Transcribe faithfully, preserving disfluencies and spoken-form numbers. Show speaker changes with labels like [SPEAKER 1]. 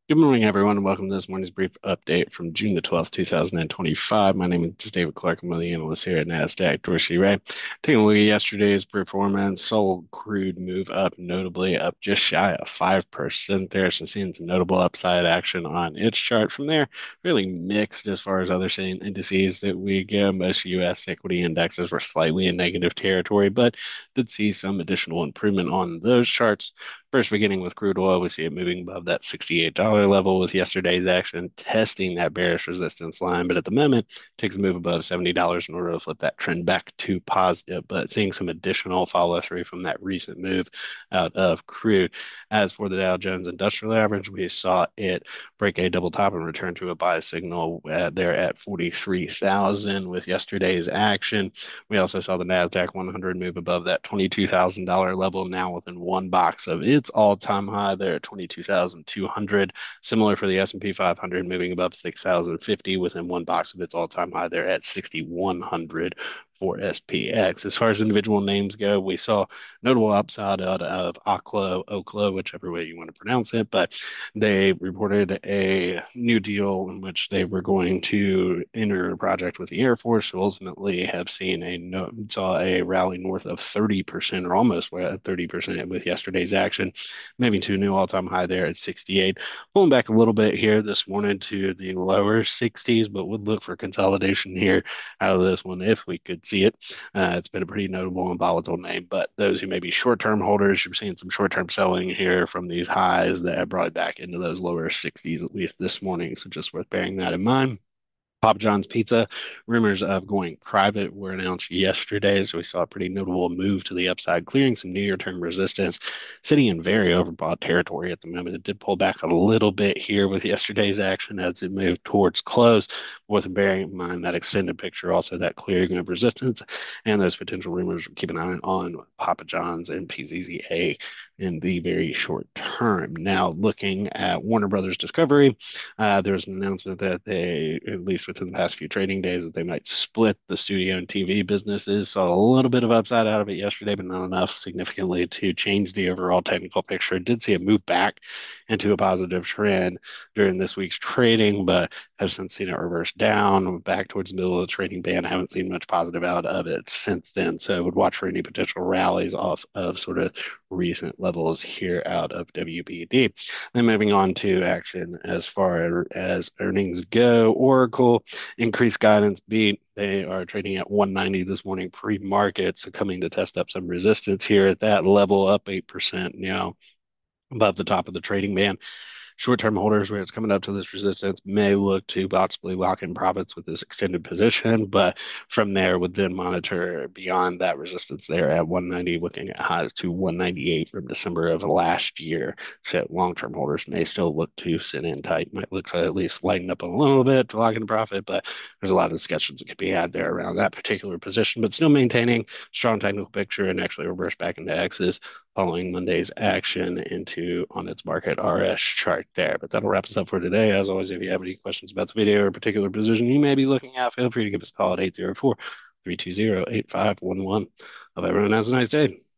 [SPEAKER 1] Good morning, everyone, and welcome to this morning's brief update from June the twelfth, two thousand twenty-five. My name is David Clark. I'm one of the analysts here at NASDAQ Dorsey Ray. Taking a look at yesterday's performance, saw crude move up notably, up just shy of five percent there. So seeing some notable upside action on its chart from there. Really mixed as far as other same indices that we get. Most U S equity indexes were slightly in negative territory, but did see some additional improvement on those charts. First, beginning with crude oil, we see it moving above that sixty-eight dollar level with yesterday's action, testing that bearish resistance line. But at the moment, it takes a move above seventy dollars in order to flip that trend back to positive. But seeing some additional follow through from that recent move out of crude. As for the Dow Jones Industrial Average, we saw it break a double top and return to a buy signal uh, there at forty-three thousand with yesterday's action. We also saw the NASDAQ one hundred move above that twenty-two thousand dollar level, now within one box of its all-time high there at twenty-two thousand two hundred. Similar for the S and P five hundred, moving above six thousand fifty within one box of its all-time high there at sixty-one hundred for S P X. As far as individual names go, we saw notable upside out of Oklo, Oklo, whichever way you want to pronounce it, but they reported a new deal in which they were going to enter a project with the Air Force, who ultimately have seen a no, saw a rally north of thirty percent or almost thirty percent with yesterday's action, moving to a new all-time high there at sixty-eight. Pulling back a little bit here this morning to the lower sixties, but would look for consolidation here out of this one if we could see it. Uh, it's been a pretty notable and volatile name, but those who may be short-term holders, you're seeing some short-term selling here from these highs that have brought it back into those lower sixties, at least this morning. So just worth bearing that in mind. Papa John's Pizza, rumors of going private were announced yesterday, so we saw a pretty notable move to the upside, clearing some near-term resistance, sitting in very overbought territory at the moment. It did pull back a little bit here with yesterday's action as it moved towards close, with bearing in mind that extended picture, also that clearing of resistance, and those potential rumors. Keep an eye on Papa John's and P Z Z A in the very short term. Now, looking at Warner Brothers Discovery. Uh, there was an announcement that they, at least within the past few trading days, that they might split the studio and T V businesses. Saw a little bit of upside out of it yesterday, but not enough significantly to change the overall technical picture. Did see it move back into a positive trend during this week's trading, but have since seen it reverse down back towards the middle of the trading band. I haven't seen much positive out of it since then. So I would watch for any potential rallies off of sort of recent levels here out of W B D. Then moving on to action as far as earnings go, Oracle increased guidance beat. They are trading at one ninety this morning pre-market, so coming to test up some resistance here at that level, up eight percent now above the top of the trading band. Short-term holders, where it's coming up to this resistance, may look to possibly lock in profits with this extended position, but from there would then monitor beyond that resistance there at one ninety, looking at highs to one ninety-eight from December of last year. So long-term holders may still look to sit in tight, might look to at least lighten up a little bit to lock in profit, but there's a lot of discussions that could be had there around that particular position, but still maintaining strong technical picture and actually reverse back into X's following Monday's action into on its market R S chart there. But that'll wrap us up for today. As always, if you have any questions about the video or a particular position you may be looking at, feel free to give us a call at eight zero four, three two zero, eight five one one. Hope everyone has a nice day.